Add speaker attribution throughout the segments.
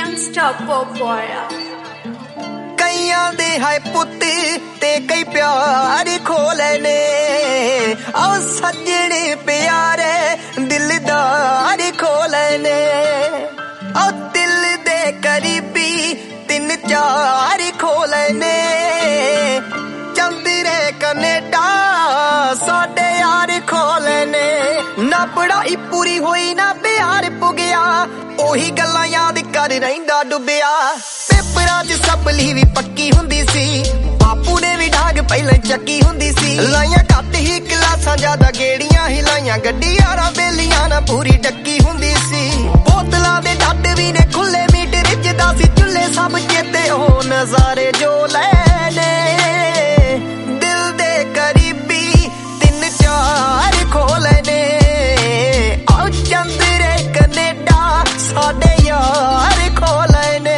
Speaker 1: Unstoppable।
Speaker 2: कईयां दे हाय पुत ते कई प्यार खोले ने ओ सजने प्यारे दिलदार खोले ने ओ दिल दे करीबी 3-4 खोले ने चंदरे कनेडा साडे यार खोले ने ना पढ़ाई पूरी होई ना प्यार पुगया ओही गल्लां याद कर रहिंदा डुबिया पेपरां च सबली भी पक्की हुंदी सी बापू ने भी डाग पहले चक्की हुंदी सी लाइयां घट ही क्लासां ज्यादा गेड़ियां हिलाइयां गड्डी यारां बेलियां ना पूरी डक्की हुंदी सी बोतलां दे डट भी ने खुले मीट रिजदा सी चुल्ले सब चेते हो नजारे जो लैने दिल दे करीबी 3-4 खोले ने आओ चंदरे कनेडा साडे यार खोले ने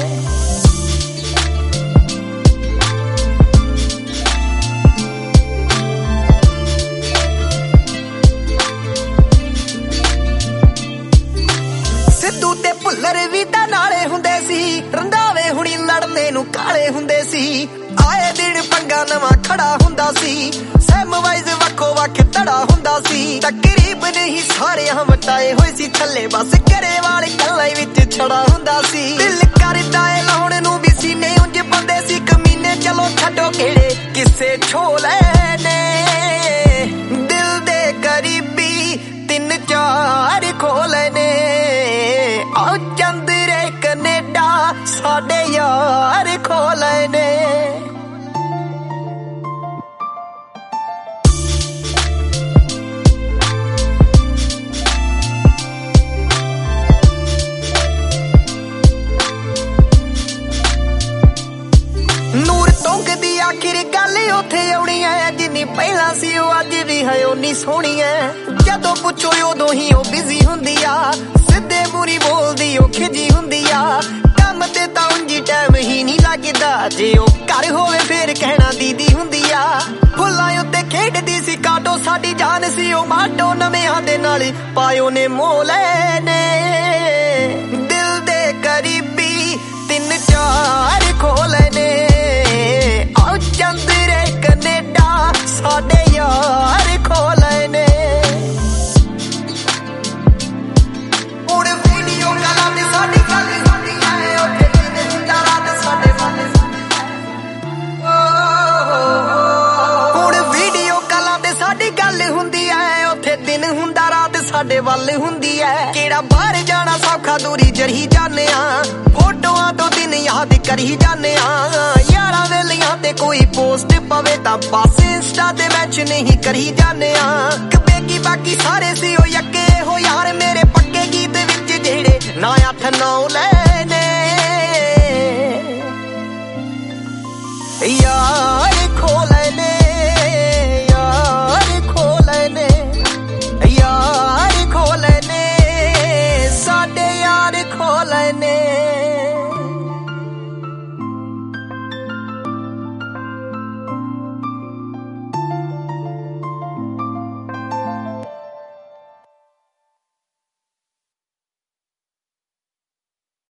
Speaker 2: सिद्धू ते भुल्लर भी तां नाले हुंदे सी रंधावे हुणी लड़ने नूं काले हुंदे सी आए दिन पंगा नवां खड़ा हुंदा सी सैम वाइज वक्खो वक्ख तड़ा हुंदा सी तकरीबन ही सारे वटाए होए सी थल्ले बस करे वाले कल्ला विच छड़ा हुंदा सी दिल करदा ए लाउण नूं भी सीने उंज बंदे सी कमीने चलो छड्डो केड़े किसे छोले ने दिल दे करीबी 3-4 खोले ने आओ चंदरे कनेडा साडे यार खोले ने ਨੂਰ ਤੁੰਗ ਦੀ ਆਖਿਰ ਗੱਲ ਉੱਥੇ ਆਉਣੀ ਐ ਜਿੰਨੀ ਪਹਿਲਾਂ ਸੀ ਉਹ ਅੱਜ ਵੀ ਹੈ ਉਨੀ ਸੋਹਣੀ ਐ ਜਦੋਂ ਪੁੱਛੋ ਉਦੋਂ ਹੀ ਉਹ ਬਿਜ਼ੀ ਹੁੰਦੀ ਆ ਸਿੱਧੇ ਮੂਰੀ ਬੋਲਦੀ ਉਹ ਖਿਜੀ ਹੁੰਦੀ ਆ ਕੰਮ ਤੇ ਤਾਂ ਉਂਝ ਟਾਈਮ ਹੀ ਨਹੀਂ ਲੱਗਦਾ ਜੇ ਉਹ ਘਰ ਹੋਵੇ ਫੇਰ ਕਹਿਣਾ ਦੀਦੀ ਹੁੰਦੀ ਆ ਫੁੱਲਾਂ ਉੱਤੇ ਖੇਡਦੀ ਸੀ ਕਾਟੋ ਸਾਡੀ ਜਾਨ ਸੀ ਉਹ ਮਾਟੋ ਨਵਿਆਂ ਦੇ ਨਾਲ ਪਾਇਓ ਨੇ ਮੋਲੇ ਨੇ ਦਿਲ ਦੇ ਕਰੀਬੀ 3-4 ਖੋਲੇ ਨੇ आओ चंदरे कनेडा साडे यार खोले ने हुण वीडियो कॉलां ते साडी गल हुंदी ऐ ओथे दिन हुंदा रात साडे वल हुण वीडियो कॉलां ते साडी गल हुंदी ऐ ओथे दिन हुंदा रात साडे वल हुंदी ऐ किहड़ा बाहर जाना सौखा दूरी जरी जाने आ फोटोआं तो दिन याद करी जाने आ यारां वेलियां ते कोई पोस्ट पवे तां बस इंस्टा ते मैच नहीं करी जाने आ कबेगी बाकी सारे सी ओ यक्के हो यार मेरे पक्के गीत विच जेड़े ना 8-9 ले